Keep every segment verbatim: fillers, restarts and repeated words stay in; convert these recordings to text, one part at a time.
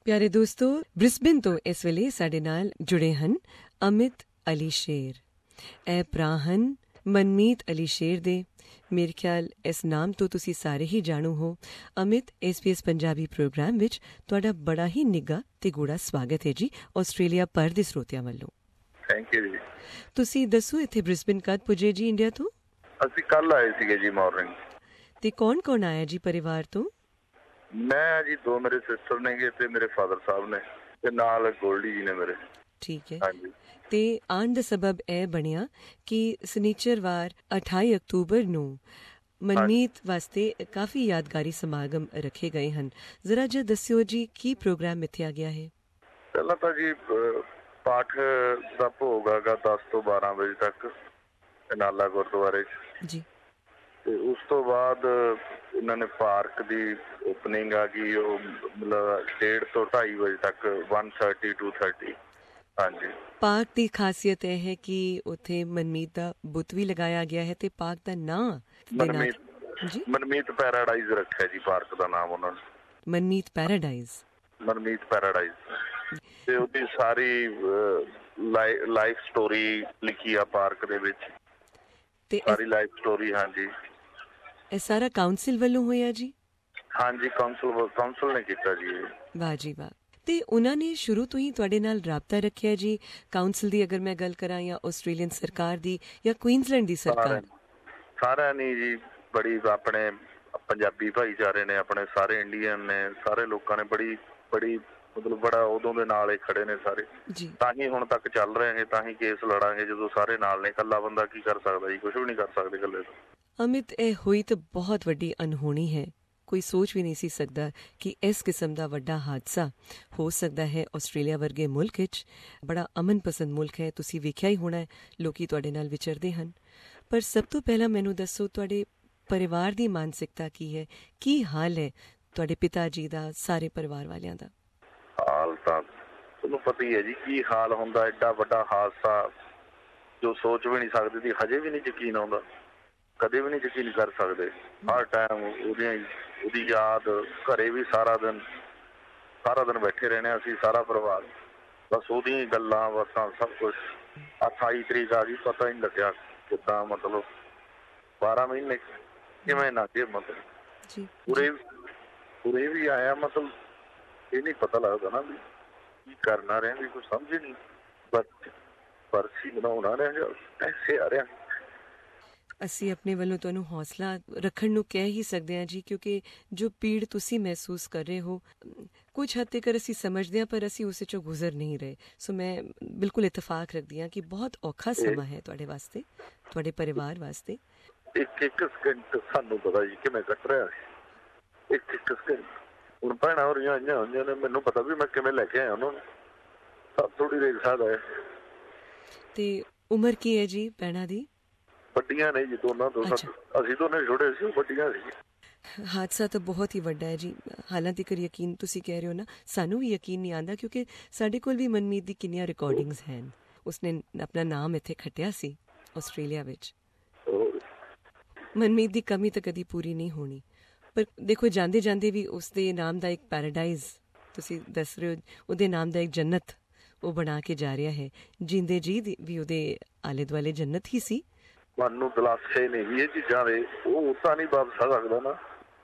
ਪਿਆਰੇ ਦੋਸਤੋ, ਬ੍ਰਿਸਬੇਨ ਤੋਂ ਇਸ ਵੇਲੇ ਸਾਡੇ ਨਾਲ ਜੁੜੇ ਹਨ ਅਮਿਤ ਅਲੀ ਸ਼ੇਰ। ਇਹ ਭਰਾ ਹਨ ਮਨਮੀਤ ਅਲੀ ਸ਼ੇਰ ਦੇ। ਮੇਰੇ ਖਿਆਲ ਇਸ ਨਾਮ ਤੋਂ ਤੁਸੀਂ ਸਾਰੇ ਹੀ ਜਾਣੂ ਹੋ। Amit, S B S Punjabi programme ਵਿੱਚ ਤੁਹਾਡਾ ਬੜਾ ਹੀ ਨਿੱਘਾ ਤੇ ਗੂੜਾ ਸਵਾਗਤ ਹੈ ਜੀ, ਆਸਟ੍ਰੇਲੀਆ ਭਰ ਦੇ ਸਰੋਤਿਆਂ ਵੱਲੋਂ। ਥੈਂਕ ਯੂ ਜੀ। ਤੁਸੀਂ ਦੱਸੋ, ਇੱਥੇ ਬ੍ਰਿਸਬੇਨ ਕਦ ਪੁੱਜੇ ਜੀ ਇੰਡੀਆ ਤੋਂ? ਅਸੀਂ ਕੱਲ ਆਏ ਸੀਗੇ ਜੀ ਮਾਰਨਿੰਗ। ਤੇ ਕੌਣ ਕੌਣ ਆਇਆ ਜੀ ਪਰਿਵਾਰ ਤੋਂ? ਮੈਂ ਜੀ, ਦੋ ਮੇਰੇ ਸਿਸਟਰ ਨੇਗੇ ਤੇ ਮੇਰੇ ਫਾਦਰ ਸਾਹਿਬ ਨੇ ਤੇ ਨਾਲ ਗੋਲਡੀ ਜੀ ਨੇ ਮੇਰੇ। ਠੀਕ ਹੈ। ਹਾਂਜੀ। ਤੇ ਆਉਣ ਦਾ ਸਬਬ ਇਹ ਬਣਿਆ ਕਿ ਸ਼ਨੀਚਰਵਾਰ ਅਠਾਈ ਅਕਤੂਬਰ ਨੂੰ ਮਨਮੀਤ ਵਾਸਤੇ ਕਾਫੀ ਯਾਦਗਾਰੀ ਸਮਾਗਮ ਰੱਖੇ ਗਏ ਹਨ। ਜ਼ਰਾ ਜਿਹਾ ਦੱਸਿਓ ਜੀ, ਕੀ ਪ੍ਰੋਗਰਾਮ ਮਿੱਥਿਆ ਗਿਆ ਹੈ? ਪਹਿਲਾਂ ਤਾਂ ਜੀ ਪਾਠ ਦਾ ਭੋਗ ਹੈਗਾ ਦਸ ਤੋਂ ਬਾਰਾਂ ਵਜੇ ਤੱਕ ਨਾਲਾ ਗੁਰਦੁਆਰੇ ਜੀ। ਤੇ ਉਸ ਤੋਂ ਬਾਅਦ ਇਹਨਾਂ ਨੇ ਪਾਰਕ ਦੀ ਓਪਨਿੰਗ ਆ ਗਈ, ਉਹ ਮਤਲਬ ਡੇਢ ਤੋਂ ਢਾਈ ਵਜੇ ਤੱਕ ਵਨ ਥਰਟੀ ਟੂ ਥਰਟੀ। ਹਾਂਜੀ। ਪਾਰਕ ਦੀ ਖਾਸੀਅਤ ਇਹ ਹੈ ਕਿ ਉੱਥੇ ਮਨਮੀਤ ਦਾ ਬੁੱਤ ਵੀ ਲਗਾਇਆ ਗਿਆ ਹੈ ਤੇ ਪਾਰਕ ਦਾ ਨਾਂ ਮਨਮੀਤ ਜੀ ਮਨਮੀਤ ਪੈਰਾਡਾਈਜ਼ ਰੱਖਿਆ ਜੀ ਪਾਰਕ ਦਾ ਨਾਮ ਉਹਨਾਂ ਨੇ। ਮਨਮੀਤ ਪੈਰਾਡਾਈਜ਼। ਮਨਮੀਤ ਪੈਰਾਡਾਈਜ਼। ਤੇ ਉਹਦੀ ਸਾਰੀ ਲਾਈਫ ਸਟੋਰੀ ਲਿਖੀ ਆ ਪਾਰਕ ਦੇ ਵਿੱਚ, ਤੇ ਸਾਰੀ ਲਾਈਫ ਸਟੋਰੀ। ਹਾਂਜੀ। ਇਹ ਸਾਰਾ ਕਾਉਂਸਲ ਵੱਲੋਂ ਹੋਇਆ ਜੀ? ਹਾਂਜੀ, ਕਾਉਂਸਲ ਕਾਉਂਸਲ ਨੇ ਕੀਤਾ ਜੀ। ਵਾਹ ਜੀ ਵਾਹ। ਤੇ ਉਹਨਾਂ ਨੇ ਸ਼ੁਰੂ ਤੋਂ ਹੀ ਤੁਹਾਡੇ ਨਾਲ ਰਾਬਤਾ ਰੱਖਿਆ ਜੀ? ਕਾਉਂਸਲ ਦੀ ਅਗਰ ਮੈਂ ਗੱਲ ਕਰਾਂ, ਜਾਂ ਆਸਟ੍ਰੇਲੀਅਨ ਸਰਕਾਰ ਦੀ, ਜਾਂ ਕੁਈਨਜ਼ਲੈਂਡ ਦੀ ਸਰਕਾਰ? ਸਾਰਿਆਂ ਨੇ ਜੀ, ਬੜੀ ਆਪਣੇ ਪੰਜਾਬੀ ਭਾਈਚਾਰੇ ਨੇ, ਆਪਣੇ ਸਾਰੇ ਇੰਡੀਅਨ ਨੇ, ਸਾਰੇ ਲੋਕਾਂ ਨੇ ਬੜੀ ਬੜੀ ਮਤਲਬ ਬੜਾ ਉਦੋਂ ਦੇ ਨਾਲ ਹੀ ਖੜੇ ਨੇ ਸਾਰੇ। ਤਾਂ ਹੀ ਹੁਣ ਤੱਕ ਚੱਲ ਰਹੇ ਨੇ, ਤਾਂ ਹੀ ਕੇਸ ਲੜਾਂਗੇ ਜਦੋਂ ਸਾਰੇ ਨਾਲ ਨੇ। ਇਕੱਲਾ ਬੰਦਾ ਕੀ ਕਰ ਸਕਦਾ ਜੀ? ਕੁਛ ਵੀ ਨਹੀਂ ਕਰ ਸਕਦੇ ਇਕੱਲੇ ਤੋਂ। ਅਮਿਤ, ਇਹ ਹੋਈ ਤਾਂ ਬਹੁਤ ਵੱਡੀ ਅਣਹੋਣੀ ਹੈ। ਕੋਈ ਸੋਚ ਵੀ ਨਹੀਂ ਸੀ ਸਕਦਾ ਕਿ ਇਸ ਕਿਸਮ ਦਾ ਵੱਡਾ ਹਾਦਸਾ ਹੋ ਸਕਦਾ ਹੈ ਆਸਟ੍ਰੇਲੀਆ ਵਰਗੇ ਮੁਲਕ ਵਿੱਚ। ਬੜਾ ਅਮਨ ਪਸੰਦ ਮੁਲਕ ਹੈ, ਤੁਸੀਂ ਵੇਖਿਆ ਹੀ ਹੋਣਾ ਹੈ, ਲੋਕੀ ਤੁਹਾਡੇ ਨਾਲ ਵਿਚਰਦੇ ਹਨ। ਪਰ ਸਭ ਤੋਂ ਪਹਿਲਾਂ ਮੈਨੂੰ ਦੱਸੋ, ਤੁਹਾਡੇ ਪਰਿਵਾਰ ਦੀ ਮਾਨਸਿਕਤਾ ਕੀ ਹੈ? ਕੀ ਹਾਲ ਹੈ ਤੁਹਾਡੇ ਪਿਤਾ ਜੀ ਦਾ, ਸਾਰੇ ਪਰਿਵਾਰ ਵਾਲਿਆਂ ਦਾ? ਹਾਲ ਤਾਂ ਤੁਹਾਨੂੰ ਪਤਾ ਹੀ ਹੈ ਜੀ, ਕੀ ਹਾਲ ਹੁੰਦਾ। ਐਡਾ ਵੱਡਾ ਹਾਦਸਾ ਜੋ ਸੋਚ ਵੀ ਨਹੀਂ ਸਕਦੇ ਸੀ, ਹਜੇ ਵੀ ਨਹੀਂ ਯਕੀਨ ਆਉਂਦਾ, ਕਦੇ ਵੀ ਨਹੀਂ ਯਕੀਨ ਕਰ ਸਕਦੇ। ਹਰ ਟਾਈਮ ਉਹਦੀਆਂ ਉਹਦੀ ਯਾਦ, ਘਰੇ ਵੀ ਸਾਰਾ ਦਿਨ ਸਾਰਾ ਦਿਨ ਬੈਠੇ ਰਹਿਣੇ ਅਸੀਂ ਸਾਰਾ ਪਰਿਵਾਰ, ਬਸ ਉਹਦੀਆਂ ਗੱਲਾਂ ਬਾਤਾਂ ਸਭ ਕੁਛ। ਅਠਾਈ ਤਰੀਕ ਆ ਗਈ, ਪਤਾ ਹੀ ਨਹੀਂ ਲੱਗਿਆ ਕਿੱਦਾਂ, ਮਤਲਬ ਬਾਰਾਂ ਮਹੀਨੇ ਕਿਵੇਂ ਨਾ ਜੇ ਮਤਲਬ ਪੂਰੇ ਪੂਰੇ ਵੀ ਆਇਆ। ਮਤਲਬ ਇਹ ਨਹੀਂ ਪਤਾ ਲੱਗਦਾ ਨਾ ਵੀ ਕੀ ਕਰਨਾ ਰਿਹਾ, ਵੀ ਕੁਛ ਸਮਝ ਹੀ ਨਹੀਂ। ਬਸ ਪਰਚੀ ਬਣਾਉਣਾ ਰਿਹਾ, ਪੈਸੇ ਆ ਰਿਹਾ। ਅਸੀਂ ਆਪਣੇ ਵੱਲੋਂ ਤੁਹਾਨੂੰ ਹੌਸਲਾ ਰੱਖਣ ਨੂੰ ਕਹਿ ਹੀ ਸਕਦੇ ਹਾਂ ਜੀ, ਕਿਉਂਕਿ ਜੋ ਪੀੜ ਤੁਸੀਂ ਮਹਿਸੂਸ ਕਰ ਰਹੇ ਹੋ, ਕੁਝ ਹੱਦ ਤੱਕ ਅਸੀਂ ਸਮਝਦੇ ਹਾਂ, ਪਰ ਅਸੀਂ ਉਸ ਚੋਂ ਗੁਜ਼ਰ ਨਹੀਂ ਰਹੇ। ਸੋ ਮੈਂ ਬਿਲਕੁਲ ਇਤਫਾਕ ਰੱਖਦੀ ਹਾਂ ਕਿ ਬਹੁਤ ਔਖਾ ਸਮਾਂ ਹੈ ਤੁਹਾਡੇ ਵਾਸਤੇ, ਤੁਹਾਡੇ ਪਰਿਵਾਰ ਵਾਸਤੇ। ਇੱਕ ਇੱਕ ਸਕਿੰਟ ਸਾਨੂੰ ਪਤਾ ਜੀ ਕਿਵੇਂ ਕੱਟ ਰਿਹਾ, ਇੱਕ ਇੱਕ ਸਕਿੰਟ। ਹੁਣ ਭੈਣਾਂ ਹੋ ਰਹੀਆਂ ਆਈਆਂ ਹੋਈਆਂ ਨੇ, ਮੈਨੂੰ ਪਤਾ ਵੀ ਮੈਂ ਕਿਵੇਂ ਲੈ ਕੇ ਆਇਆ ਉਹਨਾਂ ਨੂੰ, ਸਭ ਥੋੜੀ ਦੇਖ ਸਕਦਾ ਹੈ। ਤੇ ਉਮਰ ਕੀ ਹੈ ਜੀ ਭੈਣਾਂ ਦੀ? ਵੱਡੀਆਂ ਨੇ ਜੀ ਦੋਨਾਂ ਤੋਂ। ਅਸੀਂ ਦੋਨੇ ਛੋਟੇ ਸੀ, ਵੱਡੀਆਂ ਸੀ। ਹਾਦਸਾ ਤਾਂ ਬਹੁਤ ਹੀ ਵੱਡਾ ਹੈ ਜੀ। ਹਾਲਾਂਕਿ ਕਰ ਯਕੀਨ ਤੁਸੀਂ ਕਹਿ ਰਹੇ ਹੋ ਨਾ, ਸਾਨੂੰ ਵੀ ਯਕੀਨ ਨਹੀਂ ਆਉਂਦਾ, ਕਿਉਂਕਿ ਸਾਡੇ ਕੋਲ ਵੀ ਮਨਮੀਤ ਦੀ ਕਿੰਨੀਆਂ ਰਿਕਾਰਡਿੰਗਸ ਹਨ। ਉਸਨੇ ਆਪਣਾ ਨਾਮ ਇੱਥੇ ਖੱਟਿਆ ਸੀ ਆਸਟ੍ਰੇਲੀਆ ਵਿੱਚ। ਮਨਮੀਤ ਦੀ ਕਮੀ ਤਾਂ ਕਦੀ ਪੂਰੀ ਨਹੀਂ ਹੋਣੀ। ਪਰ ਦੇਖੋ, ਜਾਂਦੇ ਜਾਂਦੇ ਵੀ ਉਸਦੇ ਨਾਮ ਦਾ ਇੱਕ ਪੈਰਾਡਾਈਜ਼, ਤੁਸੀਂ ਦੱਸ ਰਹੇ ਹੋ, ਉਹਦੇ ਨਾਮ ਦਾ ਇੱਕ ਜੰਨਤ ਉਹ ਬਣਾ ਕੇ ਜਾ ਰਿਹਾ ਹੈ। ਜਿੰਦੇ ਜੀ ਵੀ ਉਹਦੇ ਆਲੇ ਦੁਆਲੇ ਜੰਨਤ ਹੀ ਸੀ। ਮਨ ਨੂੰ ਦਿਲਾਸੇ ਨੇ ਇਹ ਚੀਜ਼ਾਂ ਦੇ, ਉਹ ਤਾਂ ਨਹੀਂ ਵਾਪਸ ਆ ਸਕਦਾ ਨਾ।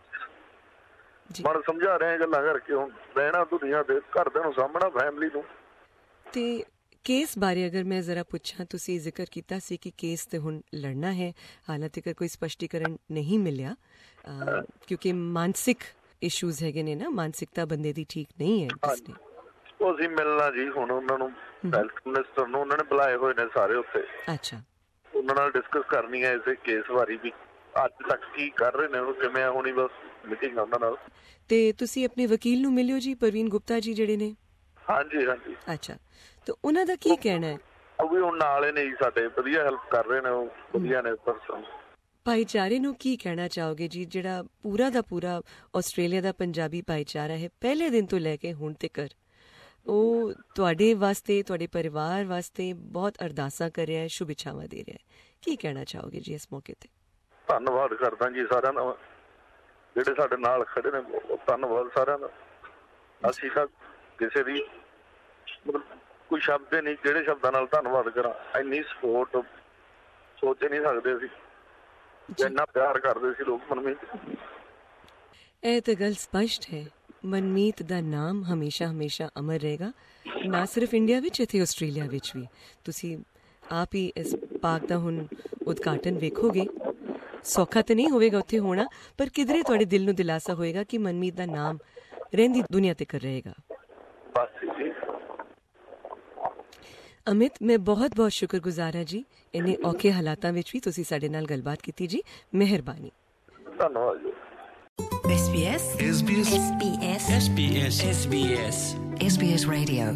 ਮਨ ਸਮਝਾ ਰਹੇ ਗੱਲਾਂ ਕਰਕੇ, ਹੁਣ ਰਹਿਣਾ ਦੁਨੀਆ ਦੇ, ਘਰਦਿਆਂ ਨੂੰ ਸਾਹਮਣਾ, ਫੈਮਿਲੀ ਨੂੰ। ਤੇ ਕੇਸ ਬਾਰੇ ਅਗਰ ਮੈਂ ਜ਼ਰਾ ਪੁੱਛਾਂ, ਤੁਸੀਂ ਜ਼ਿਕਰ ਕੀਤਾ ਸੀ ਕਿ ਕੇਸ ਤੇ ਹੁਣ ਲੜਨਾ ਹੈ, ਹਾਲਾਂਕਿ ਕੋਈ ਸਪਸ਼ਟੀਕਰਨ ਨਹੀਂ ਮਿਲਿਆ, ਕਿਉਂਕਿ ਮਾਨਸਿਕ ਇਸ਼ੂਜ਼ ਹੈਗੇ ਨੇ ਨਾ, ਮਾਨਸਿਕਤਾ ਬੰਦੇ ਦੀ ਠੀਕ ਨਹੀਂ ਹੈ। ਉਹ ਅਸੀਂ ਮਿਲਣਾ ਜੀ ਹੁਣ ਉਹਨਾਂ ਨੂੰ, ਹੈਲਥ ਮਿਨਿਸਟਰ ਨੂੰ, ਉਹਨਾਂ ਨੇ ਬੁਲਾਏ ਹੋਏ ਨੇ ਸਾਰੇ ਉੱਥੇ। ਅੱਛਾ। ਉਹਨਾਂ ਨਾਲ ਡਿਸਕਸ ਕਰਨੀ ਹੈ ਇਸੇ ਕੇਸ ਬਾਰੇ ਵੀ, ਅੱਜ ਤੱਕ ਕੀ ਕਰ ਰਹੇ ਨੇ ਉਹ, ਕਿਵੇਂ ਹੋਣੀ, ਬਸ ਮੀਟਿੰਗ ਉਹਨਾਂ ਨਾਲ। ਤੇ ਤੁਸੀਂ ਆਪਣੇ ਵਕੀਲ ਨੂੰ ਮਿਲਿਓ ਜੀ, ਪ੍ਰਵੀਨ ਗੁਪਤਾ ਜੀ ਜਿਹੜੇ ਨੇ? ਹਾਂਜੀ ਹਾਂਜੀ। ਅੱਛਾ, ਤੇ ਉਹਨਾਂ ਦਾ ਕੀ ਕਹਿਣਾ ਹੈ? ਉਹ ਵੀ ਹੁਣ ਨਾਲ ਨੇ ਜੀ ਸਾਡੇ, ਵਧੀਆ ਹੈਲਪ ਕਰ ਰਹੇ ਨੇ ਉਹ, ਵਧੀਆ ਨੇ ਪਰਸਨ। ਭਾਈਚਾਰੇ ਨੂੰ ਕੀ ਕਹਿਣਾ ਚਾਹੋਗੇ ਜੀ, ਜਿਹੜਾ ਪੂਰਾ ਦਾ ਪੂਰਾ ਆਸਟ੍ਰੇਲੀਆ ਦਾ ਪੰਜਾਬੀ ਭਾਈਚਾਰਾ ਹੈ, ਪਹਿਲੇ ਦਿਨ ਤੋਂ ਲੈ ਕੇ ਹੁਣ ਤੱਕ ਉਹ ਤੁਹਾਡੇ ਵਾਸਤੇ, ਤੁਹਾਡੇ ਪਰਿਵਾਰ ਵਾਸਤੇ ਬਹੁਤ ਅਰਦਾਸਾਂ ਕਰ ਰਿਹਾ ਹੈ, ਸ਼ੁਭ ਇੱਛਾਵਾਂ ਦੇ ਰਿਹਾ ਹੈ, ਕੀ ਕਹਿਣਾ ਚਾਹੋਗੇ ਜੀ ਇਸ ਮੌਕੇ ਤੇ? ਧੰਨਵਾਦ ਕਰਦਾ ਜੀ ਸਾਰਿਆਂ ਦਾ, ਜਿਹੜੇ ਸਾਡੇ ਨਾਲ ਖੜੇ ਨੇ, ਧੰਨਵਾਦ ਸਾਰਿਆਂ ਦਾ। ਅਸੀਂ ਤਾਂ ਕਿਸੇ ਦੀ ਮਤਲਬ ਕੋਈ ਸ਼ਬਦ ਨਹੀਂ ਜਿਹੜੇ ਸ਼ਬਦਾਂ ਨਾਲ ਧੰਨਵਾਦ ਕਰਾਂ। ਇੰਨੀ ਸਪੋਰਟ ਸੋਚ ਨਹੀਂ ਸਕਦੇ ਅਸੀਂ, ਇੰਨਾ ਪਿਆਰ ਕਰਦੇ ਸੀ ਲੋਕ ਮਨਮੀਤ। ਇਹ ਤਾਂ ਗੱਲ ਸਪਸ਼ਟ ਹੈ, ਮਨਮੀਤ ਦਾ ਨਾਮ ਹਮੇਸ਼ਾ ਹਮੇਸ਼ਾ ਅਮਰ ਰਹੇਗਾ, ਨਾ ਸਿਰਫ ਇੰਡੀਆ ਵਿੱਚ, ਇੱਥੇ ਆਸਟ੍ਰੇਲੀਆ ਵਿੱਚ ਵੀ। ਤੁਸੀਂ ਆਪ ਹੀ ਇਸ ਪਾਰਕ ਦਾ ਹੁਣ ਉਦਘਾਟਨ ਵੇਖੋਗੇ। ਸੌਖਾ ਤਾਂ ਨਹੀਂ ਹੋਵੇਗਾ ਉੱਥੇ ਹੋਣਾ, ਪਰ ਕਿਧਰੇ ਤੁਹਾਡੇ ਦਿਲ ਨੂੰ ਦਿਲਾਸਾ ਹੋਏਗਾ ਕਿ ਮਨਮੀਤ ਦਾ ਨਾਮ ਰਹਿੰਦੀ ਦੁਨੀਆ ਤੇ ਕਰ ਰਹੇਗਾ। ਅਮਿਤ, ਮੈਂ ਬਹੁਤ ਬਹੁਤ ਸ਼ੁਕਰਗੁਜ਼ਾਰ ਹਾਂ ਜੀ, ਇੰਨੇ ਔਖੇ ਹਾਲਾਤਾਂ ਵਿੱਚ ਵੀ ਤੁਸੀਂ ਸਾਡੇ ਨਾਲ ਗੱਲਬਾਤ ਕੀਤੀ ਜੀ। ਮਿਹਰਬਾਨੀ। ਧੰਨਵਾਦ ਜੀ। S B S S B S S B S S B S S B S S B S Radio।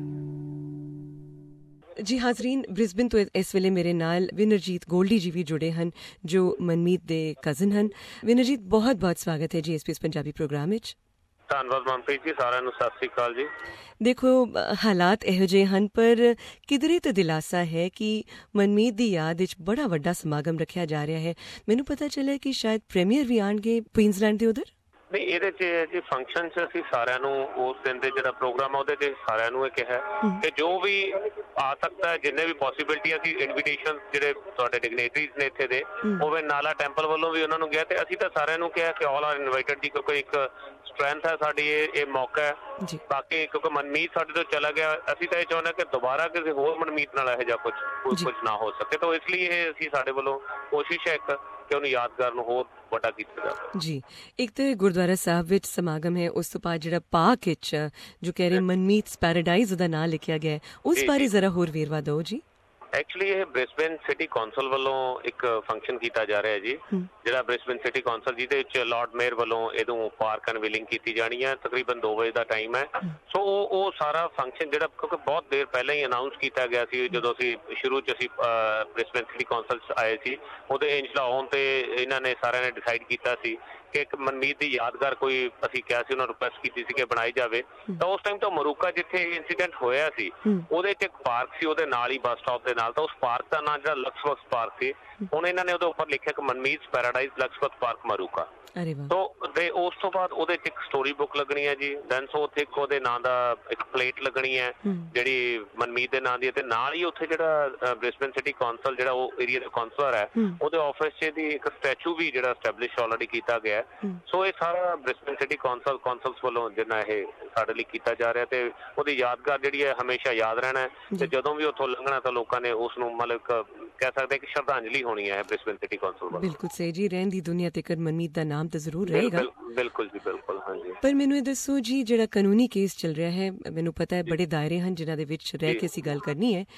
ਜੀ ਹਾਜ਼ਰੀਨ, ਬ੍ਰਿਸਬਨ ਤੋਂ ਇਸ ਵੇਲੇ ਮੇਰੇ ਨਾਲ ਵਿਨਰਜੀਤ ਗੋਲਡੀ ਜੀ ਵੀ ਜੁੜੇ ਹਨ, ਜੋ ਮਨਮੀਤ ਦੇ ਕਜ਼ਨ ਹਨ। ਵਿਨਰਜੀਤ, ਬਹੁਤ ਬਹੁਤ ਸਵਾਗਤ ਹੈ ਜੀ S B S Punjabi programme ਵਿੱਚ। ਧੰਨਵਾਦ ਮਨਪ੍ਰੀਤ ਜੀ, ਸਾਰਿਆਂ ਨੂੰ ਸਤਿ ਸ੍ਰੀ ਅਕਾਲ ਜੀ। ਦੇਖੋ, ਹਾਲਾਤ ਇਹੋ ਜਿਹੇ ਹਨ, ਪਰ ਕਿਧਰੇ ਤਾਂ ਦਿਲਾਸਾ ਹੈ ਕਿ ਮਨਮੀਤ ਦੀ ਯਾਦ ਵਿੱਚ ਬੜਾ ਵੱਡਾ ਸਮਾਗਮ ਰੱਖਿਆ ਜਾ ਰਿਹਾ ਹੈ। ਮੈਨੂੰ ਪਤਾ ਚੱਲਿਆ ਕਿ ਸ਼ਾਇਦ ਪ੍ਰੀਮੀਅਰ ਵੀ ਆਉਣਗੇ ਕੁਈਨਜ਼ਲੈਂਡ ਦੇ ਉਧਰ। ਨਹੀਂ, ਇਹਦੇ 'ਚ ਜੀ ਫੰਕਸ਼ਨ 'ਚ ਅਸੀਂ ਸਾਰਿਆਂ ਨੂੰ ਉਸ ਦਿਨ ਦੇ ਜਿਹੜਾ ਪ੍ਰੋਗਰਾਮ ਆ ਉਹਦੇ 'ਚ ਸਾਰਿਆਂ ਨੂੰ ਇਹ ਕਿਹਾ ਕਿ ਜੋ ਵੀ ਆ ਸਕਦਾ, ਜਿੰਨੇ ਵੀ ਪੋਸੀਬਿਲਿਟੀ ਅਸੀਂ ਇਨਵੀਟੇਸ਼ਨ ਜਿਹੜੇ ਤੁਹਾਡੇ ਡਿਗਨੇਟਰੀਜ਼ ਨੇ ਇੱਥੇ ਦੇ, ਉਹ ਨਾਲਾ ਟੈਂਪਲ ਵੱਲੋਂ ਵੀ ਉਹਨਾਂ ਨੂੰ ਗਿਆ, ਤੇ ਅਸੀਂ ਤਾਂ ਸਾਰਿਆਂ ਨੂੰ ਕਿਹਾ ਕਿ ਆਲ ਆਰ ਇਨਵਾਈਟਡ ਜੀ, ਕਿਉਂਕਿ ਇੱਕ ਸਟਰੈਂਥ ਹੈ ਸਾਡੀ, ਇਹ ਇਹ ਮੌਕਾ ਹੈ। ਬਾਕੀ ਕਿਉਂਕਿ ਮਨਮੀਤ ਸਾਡੇ ਤੋਂ ਚਲਾ ਗਿਆ, ਅਸੀਂ ਤਾਂ ਇਹ ਚਾਹੁੰਦੇ ਕਿ ਦੁਬਾਰਾ ਕਿਸੇ ਹੋਰ ਮਨਮੀਤ ਨਾਲ ਇਹੋ ਜਿਹਾ ਕੁਝ ਕੁਝ ਨਾ ਹੋ ਸਕੇ, ਤਾਂ ਇਸ ਲਈ ਇਹ ਅਸੀਂ ਸਾਡੇ ਵੱਲੋਂ ਕੋਸ਼ਿਸ਼ ਹੈ ਇੱਕ ਕਿ ਉਹਨੂੰ ਯਾਦਗਾਰ ਨੂੰ ਹੋਰ ਵੱਡਾ ਕੀਤਾ ਜਾਵੇ ਜੀ। ਇੱਕ ਤਾਂ ਗੁਰਦੁਆਰਾ ਸਾਹਿਬ ਵਿੱਚ ਸਮਾਗਮ ਹੈ, ਉਸ ਤੋਂ ਬਾਅਦ ਜਿਹੜਾ ਪਾਰਕ ਵਿੱਚ ਜੋ ਕਹਿ ਰਹੇ ਮਨਮੀਤਸ ਪੈਰਾਡਾਈਜ਼ ਦਾ ਨਾਂ ਲਿਖਿਆ ਗਿਆ, ਉਸ ਬਾਰੇ ਜ਼ਰਾ ਹੋਰ ਵੇਰਵਾ ਦਿਓ ਜੀ। ਐਕਚੁਅਲੀ ਇਹ ਬ੍ਰਿਸਬਨ ਸਿਟੀ ਕੌਂਸਲ ਵੱਲੋਂ ਇੱਕ ਫੰਕਸ਼ਨ ਕੀਤਾ ਜਾ ਰਿਹਾ ਹੈ ਜੀ, ਜਿਹੜਾ ਬ੍ਰਿਸਬਨ ਸਿਟੀ ਕੌਂਸਲ, ਜਿਹਦੇ ਵਿੱਚ ਲਾਰਡ ਮੇਅਰ ਵੱਲੋਂ ਇਹਨੂੰ ਪਾਰਕ ਅਨਵੀਲਿੰਗ ਕੀਤੀ ਜਾਣੀ ਹੈ। ਤਕਰੀਬਨ ਦੋ ਵਜੇ ਦਾ ਟਾਈਮ ਹੈ। ਸੋ ਉਹ ਉਹ ਸਾਰਾ ਫੰਕਸ਼ਨ ਜਿਹੜਾ, ਕਿਉਂਕਿ ਬਹੁਤ ਦੇਰ ਪਹਿਲਾਂ ਹੀ ਅਨਾਊਂਸ ਕੀਤਾ ਗਿਆ ਸੀ, ਜਦੋਂ ਅਸੀਂ ਸ਼ੁਰੂ 'ਚ ਅਸੀਂ ਬ੍ਰਿਸਬਨ ਸਿਟੀ ਕੌਂਸਲ 'ਚ ਆਏ ਸੀ, ਉਹਦੇ ਇੰਚ ਲਾਉਣ ਤੇ ਇਹਨਾਂ ਨੇ ਸਾਰਿਆਂ ਨੇ ਡਿਸਾਈਡ ਕੀਤਾ ਸੀ ਕਿ ਇੱਕ ਮਨਮੀਤ ਦੀ ਯਾਦਗਾਰ ਕੋਈ, ਅਸੀਂ ਕਿਹਾ ਸੀ, ਉਹਨਾਂ ਨੂੰ ਰਿਕੁਐਸਟ ਕੀਤੀ ਸੀ ਕਿ ਬਣਾਈ ਜਾਵੇ। ਤਾਂ ਉਸ ਟਾਈਮ ਤੋਂ ਮਰੂਕਾ ਜਿੱਥੇ ਇੰਸੀਡੈਂਟ ਹੋਇਆ ਸੀ, ਉਹਦੇ 'ਚ ਇੱਕ ਪਾਰਕ ਸੀ, ਉਹਦੇ ਨਾਲ ਹੀ ਬੱਸ ਸਟਾਪ ਦੇ ਨਾਲ, ਤਾਂ ਉਸ ਪਾਰਕ ਦਾ ਨਾਂ ਜਿਹੜਾ ਲਕਸਵਰਥ ਪਾਰਕ ਸੀ, ਹੁਣ ਇਹਨਾਂ ਨੇ ਉਹਦੇ ਉੱਪਰ ਲਿਖਿਆ ਕਿ ਮਨਮੀਤਸ ਪੈਰਾਡਾਈਜ਼ ਲਕਸਵਰਥ ਪਾਰਕ ਮਰੂਕਾ। ਤੋ ਤੇ ਉਸ ਤੋਂ ਬਾਅਦ ਉਹਦੇ 'ਚ ਇੱਕ ਸਟੋਰੀ ਬੁੱਕ ਲੱਗਣੀ ਹੈ ਜੀ, ਦੈਨ ਸੋ ਉੱਥੇ ਇੱਕ ਉਹਦੇ ਨਾਂ ਦਾ ਇੱਕ ਪਲੇਟ ਲੱਗਣੀ ਹੈ ਜਿਹੜੀ ਮਨਮੀਤ ਦੇ ਨਾਂ ਦੀ, ਤੇ ਨਾਲ ਹੀ ਉੱਥੇ ਜਿਹੜਾ ਬ੍ਰਿਸਬਨ ਸਿਟੀ ਕੌਂਸਲ ਜਿਹੜਾ ਉਹ ਏਰੀਆ ਦਾ ਕੌਂਸਲਰ ਹੈ, ਉਹਦੇ ਆਫਿਸ 'ਚ ਦੀ ਇੱਕ ਸਟੈਚੂ ਵੀ ਜਿਹੜਾ ਸਟੈਬਲਿਸ਼ ਆਲਰੇਡੀ ਕੀਤਾ ਗਿਆ। ਸੋ ਇਹ ਸਾਰਾ ਬ੍ਰਿਸਬਨ ਸਿਟੀ ਕੌਂਸਲ ਕੌਂਸਲਸ ਵੱਲੋਂ ਜਿੰਨਾ ਇਹ ਸਾਡੇ ਲਈ ਕੀਤਾ ਜਾ ਰਿਹਾ, ਤੇ ਉਹਦੀ ਯਾਦਗਾਰ ਜਿਹੜੀ ਹੈ ਹਮੇਸ਼ਾ ਯਾਦ ਰਹਿਣਾ ਹੈ, ਤੇ ਜਦੋਂ ਵੀ ਉੱਥੋਂ ਲੰਘਣਾ ਤਾਂ ਲੋਕਾਂ ਨੇ ਉਸ ਨੂੰ ਮਤਲਬ ਕਹਿ ਸਕਦੇ ਕਿ ਸ਼ਰਧਾਂਜਲੀ ਹੋਣੀ ਹੈ ਬ੍ਰਿਸਬਨ ਸਿਟੀ ਕੌਂਸਲ ਵੱਲੋਂ। ਬਿਲਕੁਲ ਸਹੀ ਜੀ, ਰਹਿਣ ਦੀ ਦੁਨੀਆ ਤੇ ਕਰ ਮਨਮੀਤ ਦਾ ਨਾਮ ਤਾਂ ਜ਼ਰੂਰ ਰਹੇਗਾ। ਬਿਲਕੁਲ ਜੀ, ਬਿਲਕੁਲ। ਹਾਂਜੀ, ਪਰ ਮੈਨੂੰ ਇਹ ਦੱਸੋ ਜੀ, ਜਿਹੜਾ ਕਾਨੂੰਨੀ ਕੇਸ ਚੱਲ ਰਿਹਾ ਹੈ, ਮੈਨੂੰ ਪਤਾ ਹੈ ਬੜੇ ਦਾਇਰੇ ਹਨ ਜਿਨ੍ਹਾਂ ਦੇ ਵਿੱਚ ਰਹਿ ਕੇ ਅਸੀਂ ਗੱਲ ਕਰਨੀ ਹੈ,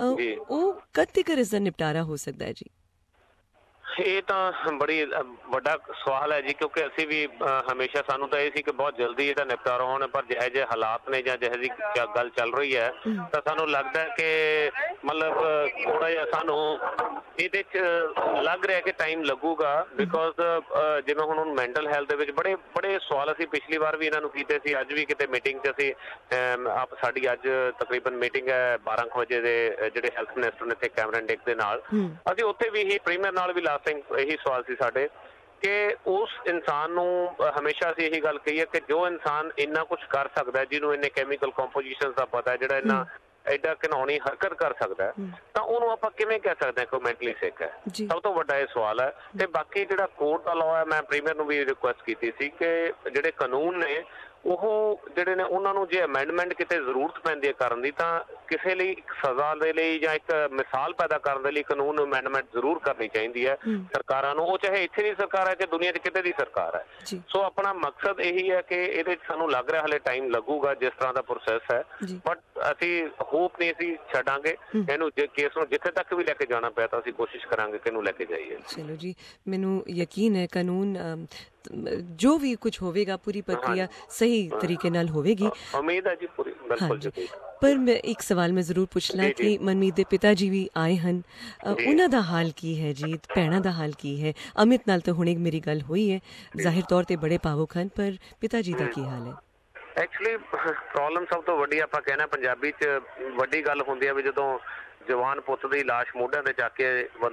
ਉਹ ਕਦ ਤੱਕ ਇਸ ਦਾ ਨਿਪਟਾਰਾ ਹੋ ਸਕਦਾ ਹੈ ਜੀ? ਇਹ ਤਾਂ ਬੜੀ ਵੱਡਾ ਸਵਾਲ ਹੈ ਜੀ, ਕਿਉਂਕਿ ਅਸੀਂ ਵੀ ਹਮੇਸ਼ਾ ਸਾਨੂੰ ਤਾਂ ਇਹ ਸੀ ਕਿ ਬਹੁਤ ਜਲਦੀ ਇਹਦਾ ਨਿਪਟਾਰਾ ਹੋਣਾ, ਪਰ ਜਿਹੇ ਜਿਹੇ ਹਾਲਾਤ ਨੇ ਜਾਂ ਜਿਹੇ ਜਿਹੀ ਗੱਲ ਚੱਲ ਰਹੀ ਹੈ, ਤਾਂ ਸਾਨੂੰ ਲੱਗਦਾ ਹੈ ਕਿ ਮਤਲਬ ਥੋੜਾ ਜਿਹਾ ਸਾਨੂੰ ਇਹਦੇ 'ਚ ਲੱਗ ਰਿਹਾ ਕਿ ਟਾਈਮ ਲੱਗੂਗਾ, ਬਿਕੋਜ਼ ਜਿਵੇਂ ਹੁਣ ਮੈਂਟਲ ਹੈਲਥ ਦੇ ਵਿੱਚ ਬੜੇ ਬੜੇ ਸਵਾਲ ਅਸੀਂ ਪਿਛਲੀ ਵਾਰ ਵੀ ਇਹਨਾਂ ਨੂੰ ਕੀਤੇ ਸੀ, ਅੱਜ ਵੀ ਕਿਤੇ ਮੀਟਿੰਗ 'ਚ ਅਸੀਂ ਆਪ ਸਾਡੀ ਅੱਜ ਤਕਰੀਬਨ ਮੀਟਿੰਗ ਹੈ ਬਾਰਾਂ ਕੁ ਵਜੇ ਦੇ ਜਿਹੜੇ ਹੈਲਥ ਮਿਨਿਸਟਰ ਨੇ ਇੱਥੇ ਕੈਮਰਨ ਡਿਕ ਦੇ ਨਾਲ, ਅਸੀਂ ਉੱਥੇ ਵੀ ਇਹੀ ਪ੍ਰੀਮੀਅਰ ਨਾਲ ਵੀ ਲਾਸਟ ਇਹੀ ਸਵਾਲ ਸੀ ਸਾਡੇ ਕਿ ਉਸ ਇਨਸਾਨ ਨੂੰ ਹਮੇਸ਼ਾ ਅਸੀਂ ਇਹੀ ਗੱਲ ਕਹੀ ਹੈ ਕਿ ਜੋ ਇਨਸਾਨ ਇੰਨਾ ਕੁਛ ਕਰ ਸਕਦਾ, ਜਿਹਨੂੰ ਇੰਨੇ ਕੈਮੀਕਲ ਕੰਪੋਜੀਸ਼ਨ ਦਾ ਪਤਾ ਹੈ, ਜਿਹੜਾ ਇੰਨਾ ਐਡਾ ਘਿਨਾਉਣੀ ਹਰਕਤ ਕਰ ਸਕਦਾ, ਤਾਂ ਉਹਨੂੰ ਆਪਾਂ ਕਿਵੇਂ ਕਹਿ ਸਕਦੇ ਹਾਂ ਕਿ ਮੈਂਟਲੀ ਸਿਕ ਹੈ? ਸਭ ਤੋਂ ਵੱਡਾ ਇਹ ਸਵਾਲ ਹੈ। ਤੇ ਬਾਕੀ ਜਿਹੜਾ ਕੋਰਟ ਦਾ ਲਾਅ ਹੈ, ਮੈਂ ਪ੍ਰੀਮੀਅਰ ਨੂੰ ਵੀ ਰਿਕੁਐਸਟ ਕੀਤੀ ਸੀ ਕਿ ਜਿਹੜੇ ਕਾਨੂੰਨ ਨੇ ਉਹ ਜਿਹੜੇ ਨੇ ਉਹਨਾਂ ਨੂੰ ਜੇ ਅਮੈਂਡਮੈਂਟ ਕਿਤੇ ਜ਼ਰੂਰਤ ਪੈਂਦੀ ਹੈ ਕਰਨ ਦੀ, ਤਾਂ ਕਿਸੇ ਲਈ ਇੱਕ ਸਜ਼ਾ ਦੇ ਲਈ ਜਾਂ ਇੱਕ ਮਿਸਾਲ ਪੈਦਾ ਕਰਨ ਦੇ ਲਈ ਕਾਨੂੰਨ ਅਮੈਂਡਮੈਂਟ ਜ਼ਰੂਰ ਕਰਨੀ ਚਾਹੀਦੀ ਹੈ ਸਰਕਾਰਾਂ ਨੂੰ, ਉਹ ਚਾਹੇ ਇੱਥੇ ਦੀ ਸਰਕਾਰ ਹੈ ਕਿ ਦੁਨੀਆ 'ਚ ਕਿਤੇ ਦੀ ਸਰਕਾਰ ਹੈ। ਸੋ ਆਪਣਾ ਮਕਸਦ ਇਹੀ ਹੈ ਕਿ ਇਹਦੇ 'ਚ ਸਾਨੂੰ ਲੱਗ ਰਿਹਾ ਹਲੇ ਟਾਈਮ ਲੱਗੂਗਾ ਜਿਸ ਤਰ੍ਹਾਂ ਦਾ ਪ੍ਰੋਸੈਸ ਹੈ, ਬਟ ਅਸੀਂ ਹੋਪ ਨਹੀਂ ਅਸੀਂ ਛੱਡਾਂਗੇ ਇਹਨੂੰ, ਜੇ ਕੇਸ ਨੂੰ ਜਿੱਥੇ ਤੱਕ ਵੀ ਲੈ ਕੇ ਜਾਣਾ ਪਿਆ ਤਾਂ ਅਸੀਂ ਕੋਸ਼ਿਸ਼ ਕਰਾਂਗੇ ਕਿ ਇਹਨੂੰ ਲੈ ਕੇ ਜਾਈਏ। ਚਲੋ ਜੀ, ਮੈਨੂੰ ਯਕੀਨ ਹੈ ਕਾਨੂੰਨ ਜੋ ਵੀ ਕੁਝ ਹੋਵੇਗਾ ਪੂਰੀ ਪ੍ਰਕਿਰਿਆ ਸਹੀ ਤਰੀਕੇ ਨਾਲ ਹੋਵੇਗੀ, ਉਮੀਦ ਹੈ ਜੀ ਪੂਰੀ, ਬਿਲਕੁਲ ਜੀ। ਪਰ ਮੈਂ ਇੱਕ ਸਵਾਲ ਮੈਂ ਜ਼ਰੂਰ ਪੁੱਛਣਾ ਕਿ ਮਨਮੀਤ ਦੇ ਪਿਤਾ ਜੀ ਵੀ ਆਏ ਹਨ, ਉਹਨਾਂ ਦਾ ਹਾਲ ਕੀ ਹੈ ਜੀ? ਭੈਣਾਂ ਦਾ ਹਾਲ ਕੀ ਹੈ? ਅਮਿਤ ਨਾਲ ਤਾਂ ਹੁਣੇ ਮੇਰੀ ਗੱਲ ਹੋਈ ਹੈ, ਜ਼ਾਹਿਰ ਤੌਰ ਤੇ ਬੜੇ ਭਾਵੁਕ ਹਨ, ਪਰ ਪਿਤਾ ਜੀ ਦਾ ਕੀ ਹਾਲ ਹੈ? ਐਕਚੁਅਲੀ ਪ੍ਰੋਬਲਮ ਸਭ ਤੋਂ ਵੱਡੀ ਆਪਾਂ ਕਹਿੰਦੇ ਪੰਜਾਬੀ 'ਚ ਵੱਡੀ ਗੱਲ ਹੁੰਦੀ ਹੈ ਵੀ ਜਦੋਂ ਜਵਾਨ ਪੁੱਤ ਦੀ ਲਾਸ਼ ਮੋਢਿਆਂ ਤੇ ਚੱਕ ਕੇ ਬੰਦਾ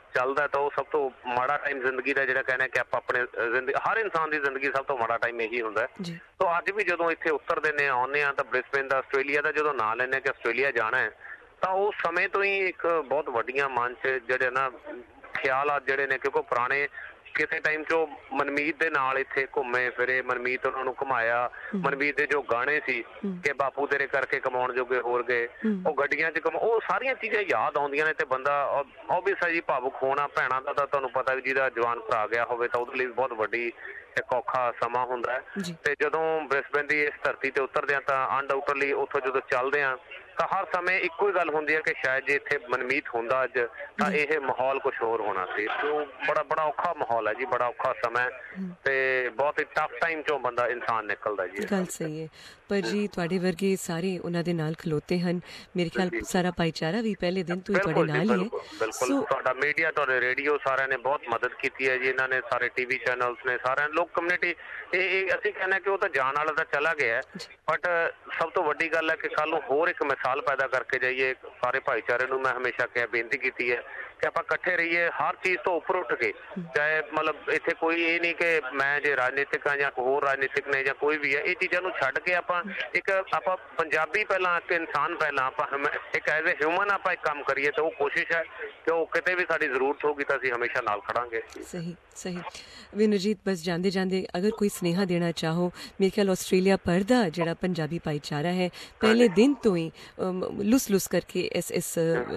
ਚੱਲਦਾ ਤਾਂ ਉਹ ਸਭ ਤੋਂ ਮਾੜਾ ਟਾਈਮ ਜ਼ਿੰਦਗੀ ਦਾ ਜਿਹੜਾ ਕਹਿੰਦੇ ਕਿ ਆਪਾਂ ਆਪਣੇ ਜ਼ਿੰਦਗੀ ਹਰ ਇਨਸਾਨ ਦੀ ਜ਼ਿੰਦਗੀ ਸਭ ਤੋਂ ਮਾੜਾ ਟਾਈਮ ਇਹੀ ਹੁੰਦਾ ਹੈ। ਤਾਂ ਅੱਜ ਵੀ ਜਦੋਂ ਇੱਥੇ ਉਤਰਦੇ ਨੇ ਆਉਂਦੇ ਆ ਤਾਂ ਬ੍ਰਿਸਬੇਨ ਦਾ ਆਸਟ੍ਰੇਲੀਆ ਦਾ ਜਦੋਂ ਨਾਂ ਲੈਂਦੇ ਕਿ ਆਸਟ੍ਰੇਲੀਆ ਜਾਣਾ ਹੈ ਤਾਂ ਉਸ ਸਮੇਂ ਤੋਂ ਹੀ ਇੱਕ ਬਹੁਤ ਵੱਡੀਆਂ ਮਨ 'ਚ ਜਿਹੜੇ ਨਾ ਖਿਆਲਾਤ ਜਿਹੜੇ ਨੇ ਕਿਉਂਕਿ ਪੁਰਾਣੇ ਕਿਸੇ ਟਾਈਮ 'ਚ ਉਹ ਮਨਮੀਤ ਦੇ ਨਾਲ ਇੱਥੇ ਘੁੰਮੇ ਫਿਰੇ, ਮਨਮੀਤ ਉਹਨਾਂ ਨੂੰ ਘੁਮਾਇਆ, ਮਨਮੀਤ ਦੇ ਜੋ ਗਾਣੇ ਸੀ ਕਿ ਬਾਪੂ ਤੇਰੇ ਕਰਕੇ ਕਮਾਉਣ ਜੋਗੇ ਹੋਰ ਗਏ, ਉਹ ਗੱਡੀਆਂ 'ਚ ਕਮਾ, ਉਹ ਸਾਰੀਆਂ ਚੀਜ਼ਾਂ ਯਾਦ ਆਉਂਦੀਆਂ ਨੇ ਤੇ ਬੰਦਾ ਓਬਵੀਅਸ ਹੈ ਜੀ ਭਾਵੁਕ ਹੋਣਾ। ਭੈਣਾਂ ਦਾ ਤਾਂ ਤੁਹਾਨੂੰ ਪਤਾ ਵੀ ਜਿਹਦਾ ਜਵਾਨ ਭਰਾ ਗਿਆ ਹੋਵੇ ਤਾਂ ਉਹਦੇ ਲਈ ਬਹੁਤ ਵੱਡੀ ਇੱਕ ਔਖਾ ਸਮਾਂ ਹੁੰਦਾ ਹੈ। ਤੇ ਜਦੋਂ ਬ੍ਰਿਸਬੇਨ ਦੀ ਇਸ ਧਰਤੀ ਤੇ ਉਤਰਦੇ ਆ ਤਾਂ ਅਨਡਾਊਟਲੀ ਉੱਥੋਂ ਜਦੋਂ ਚੱਲਦੇ ਆ ਤਾਂ ਹਰ ਸਮੇਂ ਇੱਕੋ ਹੀ ਗੱਲ ਹੁੰਦੀ ਹੈ ਕਿ ਸ਼ਾਇਦ ਜੇ ਇੱਥੇ ਮਨਮੀਤ ਹੁੰਦਾ ਅੱਜ ਤਾਂ ਇਹ ਮਾਹੌਲ ਕੁਛ ਹੋਰ ਹੋਣਾ ਸੀ। ਉਹ ਬੜਾ ਬੜਾ ਔਖਾ ਮਾਹੌਲ ਹੈ ਜੀ, ਬੜਾ ਔਖਾ ਸਮਾਂ ਤੇ ਬਹੁਤ ਹੀ ਟਫ ਟਾਈਮ ਚੋਂ ਬੰਦਾ ਇਨਸਾਨ ਨਿਕਲਦਾ ਜੀ। ਗੱਲ ਸਹੀ ਹੈ, ਪਰ ਜੀ ਤੁਹਾਡੇ ਵਰਗੇ ਸਾਰੇ ਉਹਨਾਂ ਦੇ ਨਾਲ ਖਲੋਤੇ ਹਨ। ਮੇਰੇ ਖਿਆਲ ਸਾਰਾ ਭਾਈਚਾਰਾ ਵੀ ਪਹਿਲੇ ਦਿਨ ਤੋਂ ਹੀ ਤੁਹਾਡੇ ਨਾਲ ਹੀ ਹੈ। ਬਿਲਕੁਲ, ਤੁਹਾਡਾ ਮੀਡੀਆ, ਤੁਹਾਡੇ ਰੇਡੀਓ, ਸਾਰਿਆਂ ਨੇ ਬਹੁਤ ਮਦਦ ਕੀਤੀ ਹੈ ਜੀ। ਇਹਨਾਂ ਨੇ ਸਾਰੇ ਟੀਵੀ ਚੈਨਲਸ ਨੇ, ਸਾਰਿਆਂ ਲੋਕ ਕਮਿਊਨਿਟੀ, ਇਹ ਅਸੀਂ ਕਹਿੰਦੇ ਕਿ ਉਹ ਤਾਂ ਜਾਣ ਵਾਲਾ ਤਾਂ ਚਲਾ ਗਿਆ, ਬਟ ਸਭ ਤੋਂ ਵੱਡੀ ਗੱਲ ਹੈ ਕਿ ਕੱਲ ਨੂੰ ਹੋਰ ਇੱਕ ਮਿਸਾਲ ਪੈਦਾ ਕਰਕੇ ਜਾਈਏ। ਸਾਰੇ ਭਾਈਚਾਰੇ ਨੂੰ ਮੈਂ ਹਮੇਸ਼ਾ ਕਿਹਾ, ਬੇਨਤੀ ਕੀਤੀ ਹੈ ਕਿ ਆਪਾਂ ਇਕੱਠੇ ਰਹੀਏ ਹਰ ਚੀਜ਼ ਤੋਂ ਉੱਪਰ ਉੱਠ ਕੇ। ਚਾਹੇ ਮਤਲਬ ਇੱਥੇ ਕੋਈ ਇਹ ਨਹੀਂ ਕਿ ਮੈਂ ਜੇ ਰਾਜਨੀਤਿਕ ਹਾਂ ਜਾਂ ਹੋਰ ਰਾਜਨੀਤਿਕ ਨੇ ਜਾਂ ਕੋਈ ਵੀ ਹੈ, ਇਹ ਚੀਜ਼ਾਂ ਨੂੰ ਛੱਡ ਕੇ ਆਪਾਂ ਇੱਕ ਆਪਾਂ ਪੰਜਾਬੀ ਪਹਿਲਾਂ, ਇੱਕ ਇਨਸਾਨ ਪਹਿਲਾਂ, ਆਪਾਂ ਇੱਕ ਐਜ਼ ਏ ਹਿਊਮਨ ਆਪਾਂ ਇੱਕ ਕੰਮ ਕਰੀਏ। ਤਾਂ ਉਹ ਕੋਸ਼ਿਸ਼ ਹੈ ਕਿ ਉਹ ਕਿਤੇ ਵੀ ਸਾਡੀ ਜ਼ਰੂਰਤ ਹੋਊਗੀ ਤਾਂ ਅਸੀਂ ਹਮੇਸ਼ਾ ਨਾਲ ਖੜਾਂਗੇ। ਸਹੀ ਸਹੀ ਵਿਨਰਜੀਤ, ਬਸ ਜਾਂਦੇ ਜਾਂਦੇ ਅਗਰ ਕੋਈ ਸੁਨੇਹਾ ਦੇਣਾ ਚਾਹੋ, ਮੇਰੇ ਖਿਆਲ ਆਸਟ੍ਰੇਲੀਆ ਪਰ ਦਾ ਜਿਹੜਾ ਪੰਜਾਬੀ ਭਾਈਚਾਰਾ ਹੈ ਪਹਿਲੇ ਦਿਨ ਤੋਂ ਹੀ ਲੁਸ ਲੁਸ ਕਰਕੇ ਇਸ ਇਸ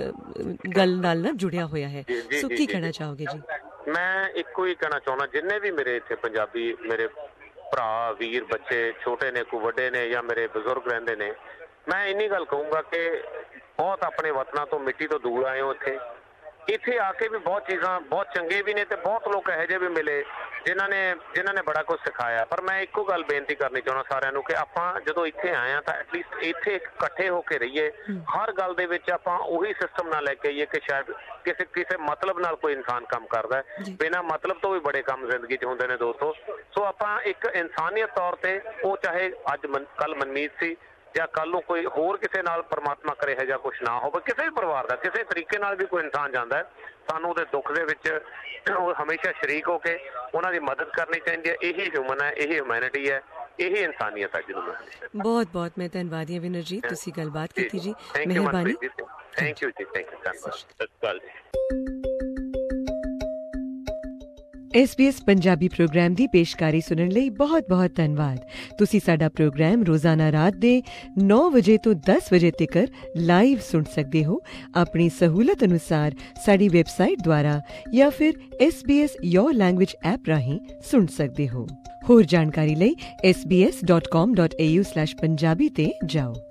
ਗੱਲ ਨਾਲ ਨਾ ਜੁੜਿਆ ਹੋਇਆ ਹੈ, ਸੋ ਕੀ ਕਹਿਣਾ ਚਾਹੋਗੇ ਜੀ? ਮੈਂ ਇੱਕੋ ਹੀ ਕਹਿਣਾ ਚਾਹੁੰਦਾ, ਜਿੰਨੇ ਵੀ ਮੇਰੇ ਇੱਥੇ ਪੰਜਾਬੀ ਮੇਰੇ ਭਰਾ ਵੀਰ ਬੱਚੇ ਛੋਟੇ ਨੇ, ਕੋਈ ਵੱਡੇ ਨੇ ਜਾਂ ਮੇਰੇ ਬਜ਼ੁਰਗ ਰਹਿੰਦੇ ਨੇ, ਮੈਂ ਇੰਨੀ ਗੱਲ ਕਹੂੰਗਾ ਕਿ ਬਹੁਤ ਆਪਣੇ ਵਤਨਾਂ ਤੋਂ ਮਿੱਟੀ ਤੋਂ ਦੂਰ ਆਏ ਹੋ। ਇੱਥੇ ਇੱਥੇ ਆ ਕੇ ਵੀ ਬਹੁਤ ਚੀਜ਼ਾਂ ਬਹੁਤ ਚੰਗੇ ਵੀ ਨੇ ਤੇ ਬਹੁਤ ਲੋਕ ਇਹੋ ਜਿਹੇ ਵੀ ਮਿਲੇ ਜਿਨ੍ਹਾਂ ਨੇ ਜਿਨ੍ਹਾਂ ਨੇ ਬੜਾ ਕੁਝ ਸਿਖਾਇਆ। ਪਰ ਮੈਂ ਇੱਕੋ ਗੱਲ ਬੇਨਤੀ ਕਰਨੀ ਚਾਹੁੰਦਾ ਸਾਰਿਆਂ ਨੂੰ ਕਿ ਆਪਾਂ ਜਦੋਂ ਇੱਥੇ ਆਏ ਹਾਂ ਤਾਂ ਐਟਲੀਸਟ ਇੱਥੇ ਇਕੱਠੇ ਹੋ ਕੇ ਰਹੀਏ। ਹਰ ਗੱਲ ਦੇ ਵਿੱਚ ਆਪਾਂ ਉਹੀ ਸਿਸਟਮ ਨਾਲ ਲੈ ਕੇ ਆਈਏ ਕਿ ਸ਼ਾਇਦ ਕਿਸੇ ਕਿਸੇ ਮਤਲਬ ਨਾਲ ਕੋਈ ਇਨਸਾਨ ਕੰਮ ਕਰਦਾ ਹੈ, ਬਿਨਾਂ ਮਤਲਬ ਤੋਂ ਵੀ ਬੜੇ ਕੰਮ ਜ਼ਿੰਦਗੀ 'ਚ ਹੁੰਦੇ ਨੇ ਦੋਸਤੋ। ਸੋ ਆਪਾਂ ਇੱਕ ਇਨਸਾਨੀਅਤ ਤੌਰ ਤੇ, ਉਹ ਚਾਹੇ ਅੱਜ ਕੱਲ ਮਨਮੀਤ ਸੀ ਜਾਂ ਕੱਲ ਨੂੰ ਕੋਈ ਹੋਰ ਕਿਸੇ ਨਾਲ ਪਰਮਾਤਮਾ ਕਰੇ ਇਹੋ ਜਿਹਾ ਕੁਛ ਨਾ ਹੋਵੇ, ਕਿਸੇ ਵੀ ਪਰਿਵਾਰ ਦਾ ਕਿਸੇ ਤਰੀਕੇ ਨਾਲ ਵੀ ਕੋਈ ਇਨਸਾਨ ਜਾਂਦਾ ਹੈ, ਸਾਨੂੰ ਉਹਦੇ ਦੁੱਖ ਦੇ ਵਿੱਚ ਉਹ ਹਮੇਸ਼ਾ ਸ਼ਰੀਕ ਹੋ ਕੇ ਉਹਨਾਂ ਦੀ ਮਦਦ ਕਰਨੀ ਚਾਹੀਦੀ ਹੈ। ਇਹੀ ਹਿਊਮਨ ਹੈ, ਇਹੀ ਹਿਊਮੈਨਿਟੀ ਹੈ, ਇਹੀ ਇਨਸਾਨੀਅਤ ਹੈ ਜਿਹਨੂੰ ਮੈਂ ਬਹੁਤ ਬਹੁਤ ਮੈਂ ਧੰਨਵਾਦੀ ਹਾਂ ਵਿਨਰਜੀਤ, ਤੁਸੀਂ ਗੱਲਬਾਤ ਕੀਤੀ ਜੀ, ਮਿਹਰਬਾਨੀ। ਥੈਂਕ ਯੂ ਜੀ, ਥੈਂਕ ਯੂ, ਧੰਨਵਾਦ। S B S Punjabi programme ਦੀ ਪੇਸ਼ਕਾਰੀ ਸੁਣਨ ਲਈ ਬਹੁਤ-ਬਹੁਤ ਧੰਨਵਾਦ। ਤੁਸੀਂ ਸਾਡਾ ਪ੍ਰੋਗਰਾਮ ਰੋਜ਼ਾਨਾ ਰਾਤ ਦੇ ਨੌ ਵਜੇ ਤੋਂ ਦਸ ਵਜੇ ਤੱਕ ਲਾਈਵ ਸੁਣ ਸਕਦੇ ਹੋ ਆਪਣੀ ਸਹੂਲਤ ਅਨੁਸਾਰ ਸਾਡੀ ਵੈਬਸਾਈਟ ਦੁਆਰਾ ਜਾਂ ਫਿਰ S B S Your Language app ਰਾਹੀਂ ਸੁਣ ਸਕਦੇ ਹੋ। ਹੋਰ ਜਾਣਕਾਰੀ ਲਈ S B S dot com dot A U slash Punjabi ਤੇ ਜਾਓ।